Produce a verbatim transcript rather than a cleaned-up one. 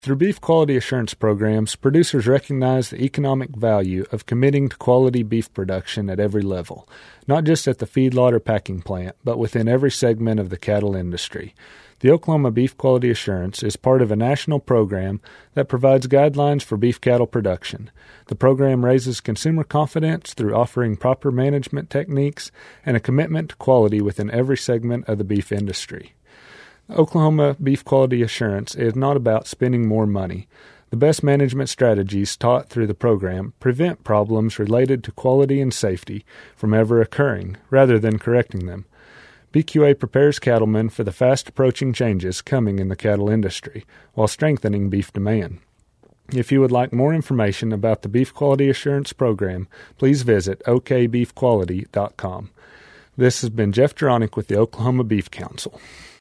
Through beef quality assurance programs, producers recognize the economic value of committing to quality beef production at every level, not just at the feedlot or packing plant, but within every segment of the cattle industry. The Oklahoma Beef Quality Assurance is part of a national program that provides guidelines for beef cattle production. The program raises consumer confidence through offering proper management techniques and a commitment to quality within every segment of the beef industry. Oklahoma Beef Quality Assurance is not about spending more money. The best management strategies taught through the program prevent problems related to quality and safety from ever occurring, rather than correcting them. B Q A prepares cattlemen for the fast-approaching changes coming in the cattle industry, while strengthening beef demand. If you would like more information about the Beef Quality Assurance Program, please visit o k beef quality dot com. This has been Jeff Juronic with the Oklahoma Beef Council.